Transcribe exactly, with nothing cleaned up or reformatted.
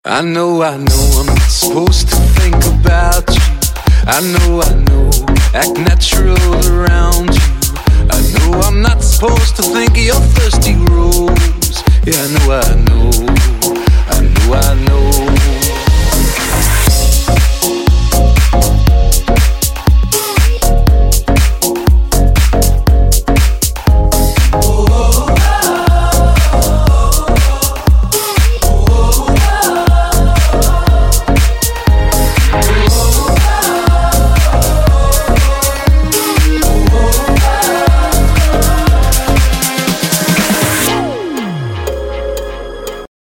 I know, I know I'm not supposed to think about you. I know, I know, act natural around you. I know I'm not supposed to think of your thirsty